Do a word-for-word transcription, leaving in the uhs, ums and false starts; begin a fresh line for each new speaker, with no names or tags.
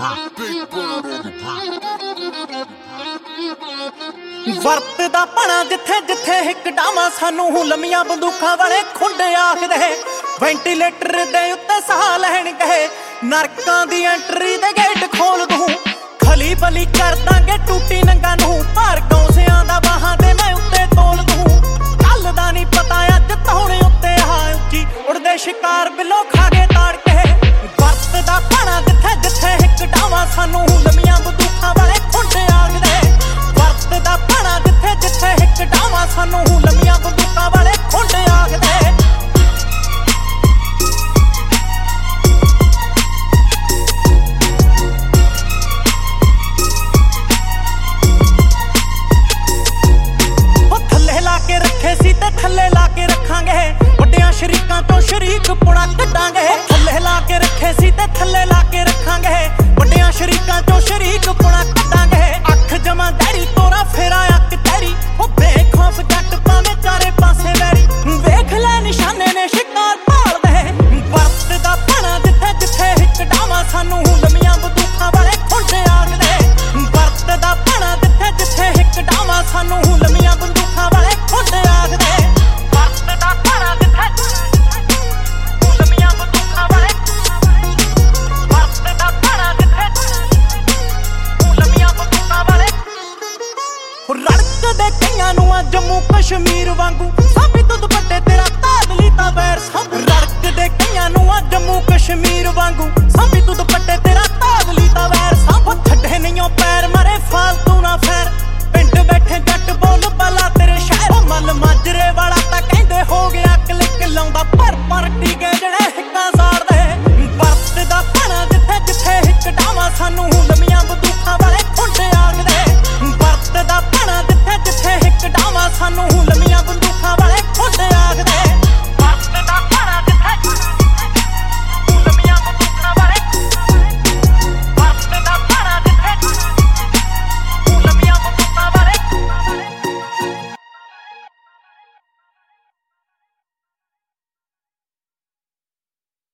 ਵਰਤਦਾ ਪਣਾ ਜਿੱਥੇ ਜਿੱਥੇ ਇੱਕ ਡਾਵਾਂ ਸਾਨੂੰ ਲੰਮੀਆਂ ਬੰਦੂਕਾਂ ਵਾਲੇ ਖੁੰਡੇ ਆਖਦੇ ਵੈਂਟੀਲੇਟਰ ਦੇ ਉੱਤੇ ਸਾਹ ਲੈਣ ਗਏ ਨਰਕਾਂ ਦੀ ਐਂਟਰੀ ਦੇ ਗੇਟ ਖੋਲ ਦੂੰ ਖਲੀ ਬਲੀ ਕਰ ਦਾਂਗੇ ਟੂਟੀ ਨੰਗਾ ਨੂੰ ਭਾਰ ਕੌਂਸਿਆਂ ਦਾ ਬਾਹਾਂ ਦੇ ਮੈਂ ਉੱਤੇ ਤੋਲ ਦੂੰ ਕੱਲ ਦਾ ਨਹੀਂ ਪਤਾ ਅੱਜ ਤੌਣੇ ਉੱਤੇ ਆ ਉੱਚੀ ਉੜਦੇ ਸ਼ਿਕਾਰ ਬਿੱਲੋ ਖਾ ਕੇ ਤਾੜ ਕੇ ਵਰਤਦਾ ਪਣਾ ਜਿੱਥੇ ਜਿੱਥੇ ਇੱਕ ਡਾਵਾਂ ਸਾਨੂੰ ਲੰਮੀਆਂ ਬੰਦੂਕਾਂ ਵਾਲੇ ਖੁੰਡੇ ਆਖਦੇ ਵਰਤਦਾ ਪਣਾ ਜਿੱਥੇ ਜਿੱਥੇ ਇੱਕ ਡਾਵਾਂ ਸਾਨੂੰ ਲੰਮੀਆਂ ਬੰਦੂਕਾਂ ਵਾਲੇ ਖੁੰਡੇ ਆਖਦੇ ਥੱਲੇ ਲਾ ਕੇ ਰੱਖਾਂਗੇ ਵੱਡਿਆਂ ਸ਼ਰੀਕਾਂ ਤੋਂ ਸ਼ਰੀਕ ਪੁਣਾ ਕੱਢਾਂਗੇ ਥੱਲੇ ਲਾ ਕੇ ਰੱਖੇ ਸੀ ਤੇ ਥੱਲੇ ਲਾ ਕੇ ਰੱਖਾਂਗੇ ਵੱਡਿਆਂ ਸ਼ਰੀਕਾਂ ਤੋਂ ਸ਼ਰੀਕ ਪੁਣਾ ਕੱਢਾਂਗੇ ਅੱਖ ਜਮਾ ਡੈਰੀ ਤੋਰਾ ਫੇਰਾ ਅੱਖ ਤੇਰੀ ਉਹ ਬੇਖੌਫ ਜੱਟ ਪਾਵੇਂ ਚਾਰੇ ਪਾਸੇ ਵੈਰੀ ਵੇਖ ਲੈ ਨਿਸ਼ਾਨੇ ਨੇ ਸ਼ਿਕਾਰ ਭਾਲਦੇ ਵਰਤਦਾ ਪਣਾ ਜਿੱਥੇ ਜਿੱਥੇ ਇੱਕ ਡਾਵਾਂ ਸਾਨੂੰ ਲੰਮੀਆਂ ਬੰਦੂਕਾਂ ਵਾਲੇ ਖੁੰਡੇ ਆਖਦੇ ਵਰਤਦਾ ਪਣਾ ਜਿੱਥੇ ਜਿੱਥੇ ਇੱਕ ਡਾਵਾਂ ਸਾਨੂੰ ਲੰਮੀਆਂ ਬੰਦੂਕਾਂ ਵਾਲੇ ਖੁੰਡੇ ਆਖਦੇ ਰੜਕਦੇ ਕਈਆਂ ਨੂੰ ਆ ਜੰਮੂ ਕਸ਼ਮੀਰ ਵਾਂਗੂ ਸਾਬੀ ਤੋਂ ਦੁਪੱਟੇ ਤੇਰਾ ਤਾਦਲੀ ਤਾਂ ਵੈਰ ਸਭ ਰੜਕਦੇ ਕਈਆਂ ਨੂੰ ਆ ਜੰਮੂ ਕਸ਼ਮੀਰ ਵਾਂਗੂ ਸਾਬੀ ਤੋਂ ਦੁਪੱਟੇ ਤੇਰਾ ਤਾਦਲੀ ਤਾਂ ਵੈਰ ਸਭ ਛੱਡੇ ਨਹੀਂਓ ਪੈਰ ਮਰੇ ਫਾਲਤੂ ਨਾ ਫੈਰ ਪਿੰਡ ਬੈਠੇ ਜੱਟ ਬੋਲ ਬਲਾ ਤੇਰੇ ਸ਼ਹਿਰ ਮੱਲ ਮਾਜਰੇ ਵਾਲਾ ਤਾਂ ਕਹਿੰਦੇ ਹੋ ਗਿਆ ਕਲਿੱਕ ਲਾਉਂਦਾ ਪਰ ਪਰ ਟੀਕੇ ਜਿਹੜੇ ਹਿੱਕਾਂ ਸਾੜਦੇ ਵਰਤਦਾ ਪਣਾ ਜਿੱਥੇ ਜਿੱਥੇ ਇੱਕ ਡਾਵਾਂ ਸਾਨੂੰ ਲੰਮੀਆਂ ਬੰਦੂਕਾਂ ਵਾਲੇ ਖੁੰਡੇ ਆਖਦੇ ਵਰਤਦਾ ਪਣਾ ਜਿੱਥੇ ਜਿੱਥੇ ਇੱਕ ਡਾਵਾਂ ਸਾਨੂੰ